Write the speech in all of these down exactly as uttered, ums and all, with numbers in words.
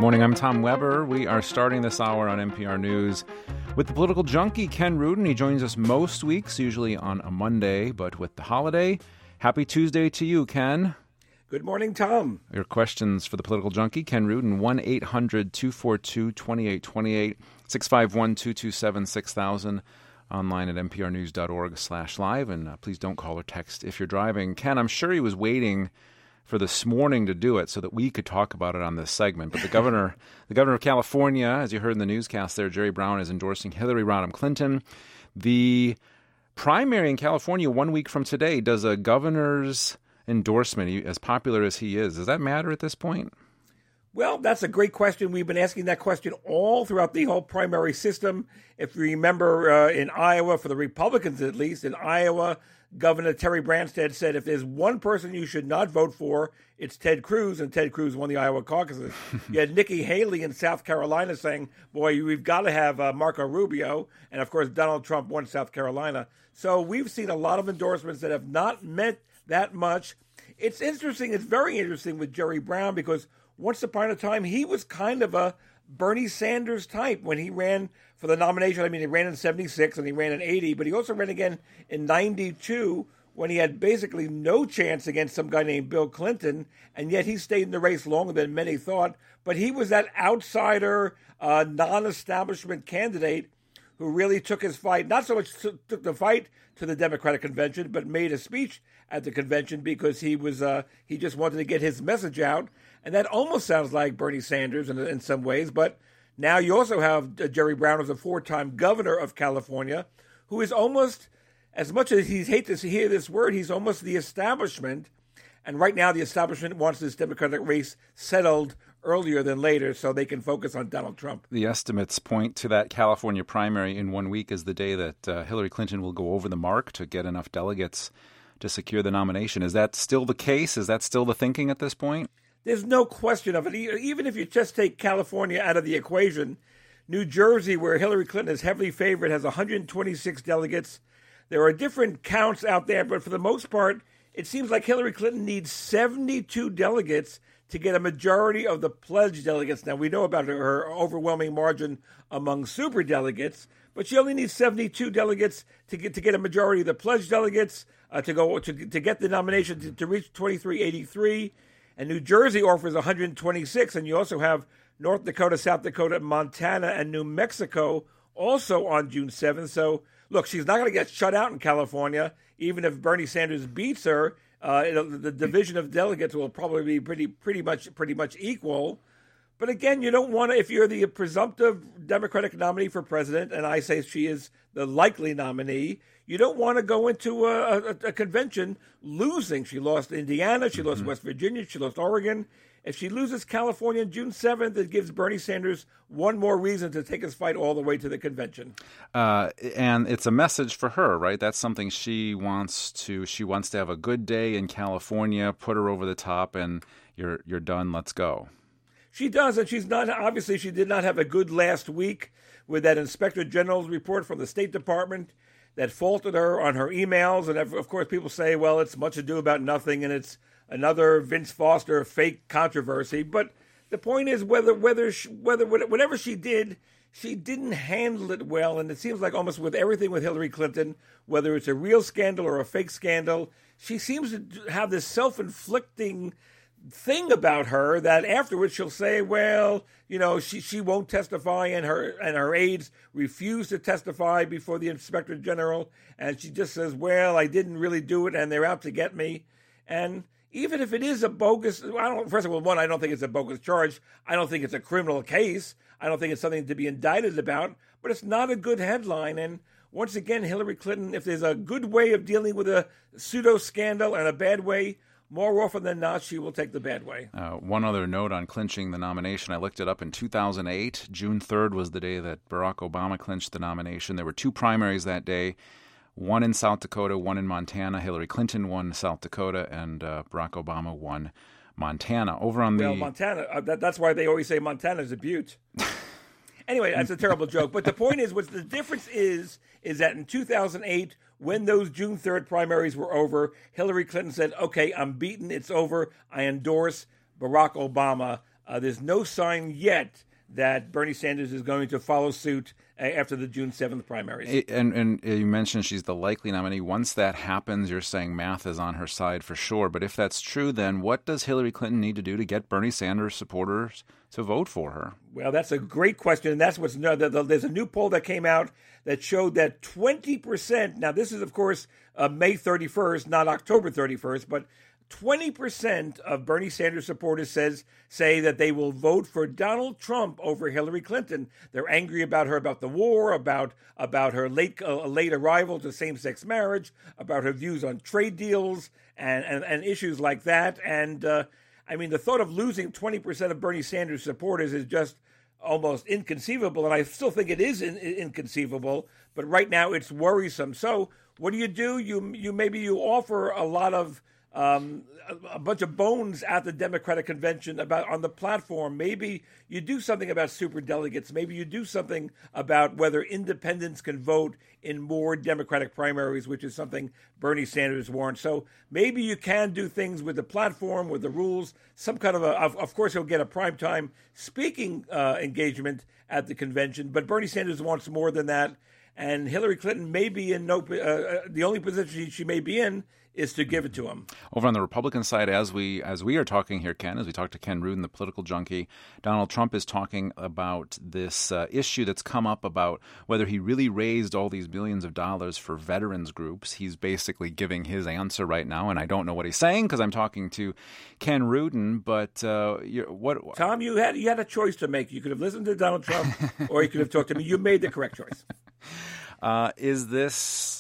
Good morning, I'm Tom Weber. We are starting this hour on N P R News with the political junkie, Ken Rudin. He joins us most weeks, usually on a Monday, but with the holiday. Happy Tuesday to you, Ken. Good morning, Tom. Your questions for the political junkie, Ken Rudin, one eight hundred two four two two eight two eight, six five one two two seven six thousand, online at nprnews.org slash live, and uh, please don't call or text if you're driving. Ken, I'm sure he was waiting for this morning to do it so that we could talk about it on this segment. But the governor, the governor of California, as you heard in the newscast there, Jerry Brown, is endorsing Hillary Rodham Clinton. The primary in California one week from today, does a governor's endorsement, as popular as he is, does that matter at this point? Well, that's a great question. We've been asking that question all throughout the whole primary system. If you remember uh, in Iowa, for the Republicans at least, in Iowa, Governor Terry Branstad said if there's one person you should not vote for, it's Ted Cruz, and Ted Cruz won the Iowa caucuses. You had Nikki Haley in South Carolina saying, boy, we've got to have uh, Marco Rubio, and of course Donald Trump won South Carolina. So we've seen a lot of endorsements that have not meant that much. It's interesting, it's very interesting with Jerry Brown, because once upon a time he was kind of a Bernie Sanders type when he ran for the nomination. I mean, he ran in seventy-six and he ran in eighty, but he also ran again in ninety-two when he had basically no chance against some guy named Bill Clinton, and yet he stayed in the race longer than many thought. But he was that outsider, uh, non-establishment candidate who really took his fight, not so much t- took the fight to the Democratic convention, but made a speech at the convention because he was uh, he just wanted to get his message out. And that almost sounds like Bernie Sanders in, in some ways. But now you also have uh, Jerry Brown as a four-time governor of California, who is almost, as much as he hates to hear this word, he's almost the establishment. And right now the establishment wants this Democratic race settled earlier than later so they can focus on Donald Trump. The estimates point to that California primary in one week as the day that uh, Hillary Clinton will go over the mark to get enough delegates to secure the nomination. Is that still the case? Is that still the thinking at this point? There's no question of it. Even if you just take California out of the equation, New Jersey, where Hillary Clinton is heavily favored, has one hundred twenty-six delegates. There are different counts out there, but for the most part, it seems like Hillary Clinton needs seventy-two delegates to get a majority of the pledged delegates. Now, we know about her, her overwhelming margin among superdelegates, but she only needs seventy-two delegates to get to get a majority of the pledged delegates uh, to go to, to get the nomination to, to reach twenty-three eighty-three. And New Jersey offers one hundred twenty-six, and you also have North Dakota, South Dakota, Montana, and New Mexico also on June seventh. So, look, she's not going to get shut out in California, even if Bernie Sanders beats her. Uh, the division of delegates will probably be pretty, pretty much, pretty much equal. But again, you don't want to, if you're the presumptive Democratic nominee for president, and I say she is the likely nominee, you don't want to go into a, a, a convention losing. She lost Indiana, she lost mm-hmm. West Virginia, she lost Oregon. If she loses California on June seventh, it gives Bernie Sanders one more reason to take his fight all the way to the convention. Uh, and it's a message for her, right? That's something she wants to. She wants to have a good day in California, put her over the top, and you're you're done. Let's go. She does, and she's not. Obviously, she did not have a good last week with that Inspector General's report from the State Department that faulted her on her emails. And of course, people say, well, it's much ado about nothing, and it's another Vince Foster fake controversy. But the point is, whether whether she, whether whatever she did, she didn't handle it well. And it seems like almost with everything with Hillary Clinton, whether it's a real scandal or a fake scandal, she seems to have this self-inflicting thing about her that afterwards she'll say, well, you know, she, she won't testify, and her and her aides refuse to testify before the Inspector General, and she just says, well, I didn't really do it, and they're out to get me. And even if it is a bogus, I don't. First of all, one, I don't think it's a bogus charge. I don't think it's a criminal case. I don't think it's something to be indicted about, but it's not a good headline. And once again, Hillary Clinton, if there's a good way of dealing with a pseudo scandal and a bad way, more often than not, she will take the bad way. Uh, one other note on clinching the nomination. I looked it up in two thousand eight. June third was the day that Barack Obama clinched the nomination. There were two primaries that day, one in South Dakota, one in Montana. Hillary Clinton won South Dakota, and uh, Barack Obama won Montana. Over on the... Well, Montana, uh, that, that's why they always say Montana's a butte. Anyway, that's a terrible joke. But the point is, what the difference is, is that in two thousand eight, when those June third primaries were over, Hillary Clinton said, okay, I'm beaten, it's over, I endorse Barack Obama uh, there's no sign yet that Bernie Sanders is going to follow suit after the June seventh primaries. And, and you mentioned she's the likely nominee. Once that happens, you're saying math is on her side for sure. But if that's true, then what does Hillary Clinton need to do to get Bernie Sanders supporters to vote for her? Well, that's a great question. And that's what's no, the, the, there's a new poll that came out that showed that twenty percent, now this is, of course, uh, May thirty-first, not October thirty-first, but twenty percent of Bernie Sanders supporters says say that they will vote for Donald Trump over Hillary Clinton. They're angry about her, about the war, about about her late uh, late arrival to same-sex marriage, about her views on trade deals and, and, and issues like that. And, uh, I mean, the thought of losing twenty percent of Bernie Sanders supporters is just almost inconceivable, and I still think it is in, in, inconceivable, but right now it's worrisome. So what do you do? You you maybe you offer a lot of Um, a, a bunch of bones at the Democratic convention about on the platform. Maybe you do something about superdelegates. Maybe you do something about whether independents can vote in more Democratic primaries, which is something Bernie Sanders wants. So maybe you can do things with the platform, with the rules, some kind of a, of, of course, he'll get a primetime speaking uh, engagement at the convention, but Bernie Sanders wants more than that. And Hillary Clinton may be in no, uh, the only position she may be in is to give it to him. Over on the Republican side, as we as we are talking here, Ken, as we talk to Ken Rudin, the political junkie, Donald Trump is talking about this uh, issue that's come up about whether he really raised all these billions of dollars for veterans groups. He's basically giving his answer right now, and I don't know what he's saying because I'm talking to Ken Rudin. But uh, what, Tom, you had you had a choice to make. You could have listened to Donald Trump, or you could have talked to me. You made the correct choice. Uh, is this?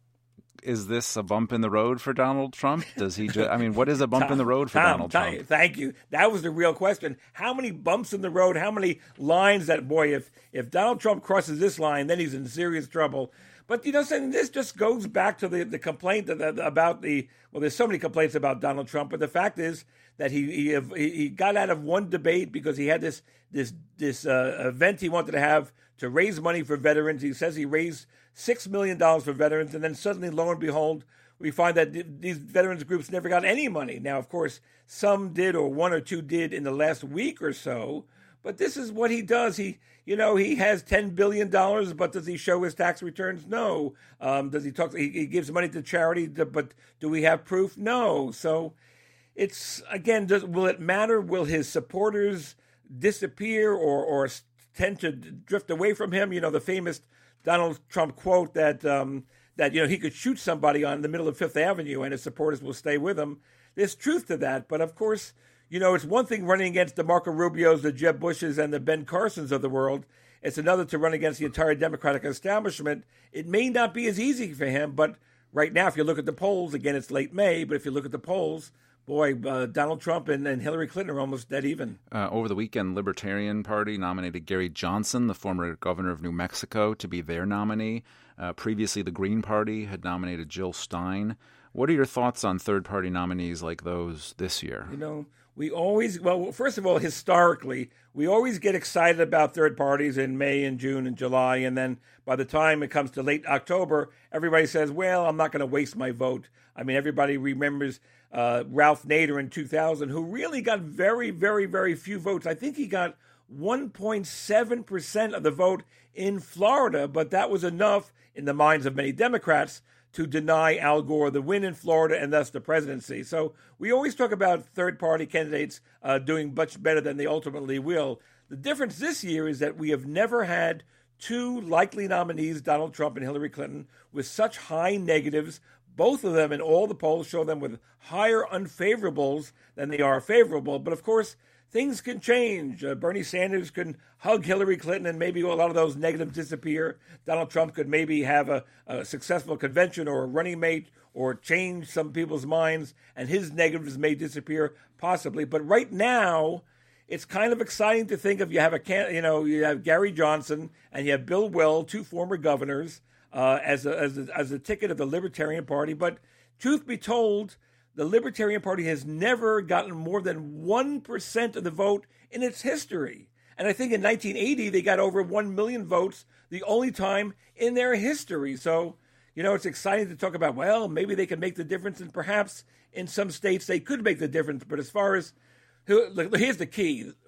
Is this a bump in the road for Donald Trump? Does he just, I mean, what is a bump Tom, in the road for Tom, Donald Tom, Trump? Thank you. That was the real question. How many bumps in the road? How many lines that, boy, if, if Donald Trump crosses this line, then he's in serious trouble. But, you know, saying this just goes back to the, the complaint that, that, about the, well, there's so many complaints about Donald Trump, but the fact is that he he, he got out of one debate because he had this, this, this uh, event he wanted to have to raise money for veterans. He says he raised six million dollars for veterans, and then suddenly, lo and behold, we find that these veterans groups never got any money. Now, of course, some did, or one or two did in the last week or so. But this is what he does. He, you know, he has ten billion dollars, but does he show his tax returns? No. Um, does he talk? He, he gives money to charity, but do we have proof? No. So it's, again, does, will it matter? Will his supporters disappear or, or tend to drift away from him? You know, the famous Donald Trump quote that, um, that, you know, he could shoot somebody on the middle of Fifth Avenue and his supporters will stay with him. There's truth to that. But, of course, you know, it's one thing running against the Marco Rubios, the Jeb Bushes, and the Ben Carsons of the world. It's another to run against the entire Democratic establishment. It may not be as easy for him, but right now, if you look at the polls, again, it's late May, but if you look at the polls, boy, uh, Donald Trump and, and Hillary Clinton are almost dead even. Uh, over the weekend, Libertarian Party nominated Gary Johnson, the former governor of New Mexico, to be their nominee. Uh, previously, the Green Party had nominated Jill Stein. What are your thoughts on third-party nominees like those this year? You know, we always, well, first of all, historically, we always get excited about third parties in May and June and July, and then by the time it comes to late October, everybody says, well, I'm not going to waste my vote. I mean, everybody remembers uh, Ralph Nader in two thousand, who really got very, very, very few votes. I think he got one point seven percent of the vote in Florida, but that was enough in the minds of many Democrats to deny Al Gore the win in Florida and thus the presidency. So we always talk about third-party candidates uh, doing much better than they ultimately will. The difference this year is that we have never had two likely nominees, Donald Trump and Hillary Clinton, with such high negatives. Both of them in all the polls show them with higher unfavorables than they are favorable. But, of course, things can change. Uh, Bernie Sanders can hug Hillary Clinton and maybe a lot of those negatives disappear. Donald Trump could maybe have a, a successful convention or a running mate or change some people's minds, and his negatives may disappear possibly. But right now, it's kind of exciting to think of you have a can, you know, you have Gary Johnson and you have Bill Weld, two former governors, uh, as a, as a, as a ticket of the Libertarian Party. But truth be told, the Libertarian Party has never gotten more than one percent of the vote in its history. And I think in nineteen eighty, they got over one million votes, the only time in their history. So, you know, it's exciting to talk about, well, maybe they can make the difference, and perhaps in some states they could make the difference. But as far as, here's the key.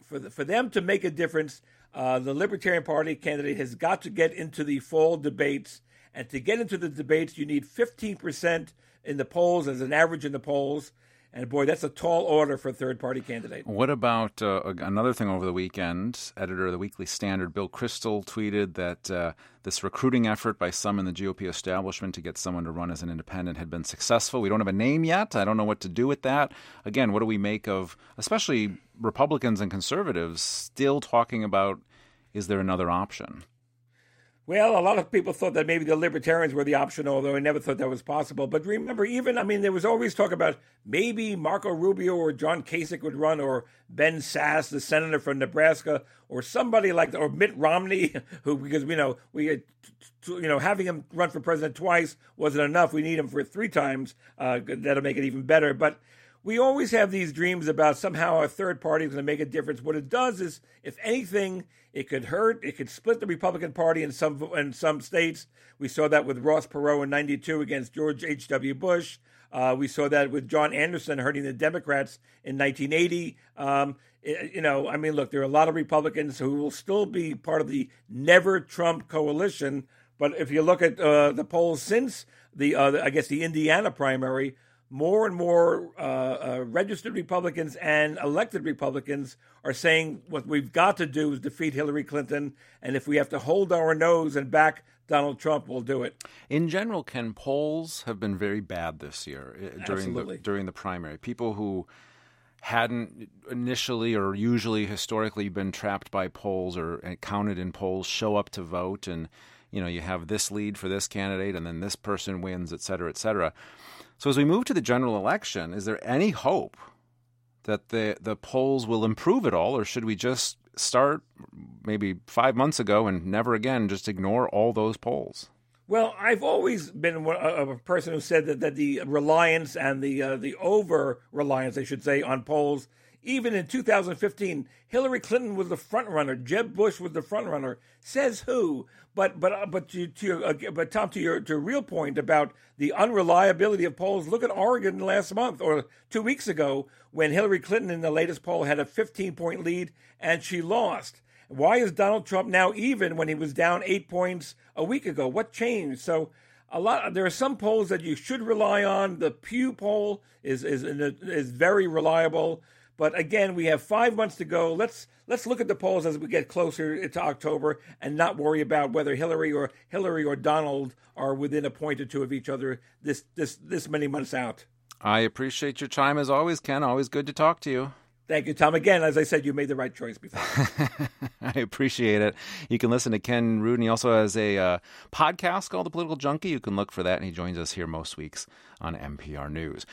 for the, for them to make a difference, uh, the Libertarian Party candidate has got to get into the fall debates. And to get into the debates, you need fifteen percent in the polls as an average in the polls. And boy, that's a tall order for a third-party candidate. What about uh, another thing over the weekend? Editor of the Weekly Standard, Bill Kristol, tweeted that uh, this recruiting effort by some in the G O P establishment to get someone to run as an independent had been successful. We don't have a name yet. I don't know what to do with that. Again, what do we make of, especially Republicans and conservatives, still talking about, is there another option? Well, a lot of people thought that maybe the Libertarians were the option, although I never thought that was possible. But remember, even, I mean, there was always talk about maybe Marco Rubio or John Kasich would run, or Ben Sass, the senator from Nebraska, or somebody like, or Mitt Romney, who, because, you know, we had, you know, having him run for president twice wasn't enough. We need him for three times. Uh, that'll make it even better. But we always have these dreams about somehow a third party is going to make a difference. What it does is, if anything, it could hurt. It could split the Republican Party in some in some states. We saw that with Ross Perot in ninety-two against George H W. Bush. Uh, we saw that with John Anderson hurting the Democrats in nineteen eighty. Um, it, you know, I mean, look, there are a lot of Republicans who will still be part of the Never Trump coalition. But if you look at uh, the polls since the, uh, I guess, the Indiana primary, more and more uh, uh, registered Republicans and elected Republicans are saying what we've got to do is defeat Hillary Clinton, and if we have to hold our nose and back Donald Trump, we'll do it. In general, Ken, polls have been very bad this year during Absolutely. the during the primary. People who hadn't initially or usually historically been trapped by polls or counted in polls show up to vote, and you know you have this lead for this candidate, and then this person wins, et cetera, et cetera. So as we move to the general election, is there any hope that the the polls will improve at all, or should we just start maybe five months ago and never again just ignore all those polls? Well, I've always been a, a person who said that, that the reliance and the uh, the over-reliance, I should say, on polls, even in two thousand fifteen, Hillary Clinton was the front runner. Jeb Bush was the front runner. Says who? But but but to, to your, uh, but Tom, to your to your real point about the unreliability of polls, look at Oregon last month or two weeks ago when Hillary Clinton in the latest poll had a fifteen point lead and she lost. Why is Donald Trump now even when he was down eight points a week ago? What changed? So a lot. There are some polls that you should rely on. The Pew poll is is is very reliable. But again, we have five months to go. Let's let's look at the polls as we get closer to October and not worry about whether Hillary or Hillary or Donald are within a point or two of each other this this this many months out. I appreciate your time as always, Ken. Always good to talk to you. Thank you, Tom. Again, as I said, you made the right choice before. I appreciate it. You can listen to Ken Rudin. He also has a uh, podcast called The Political Junkie. You can look for that, and he joins us here most weeks on N P R News.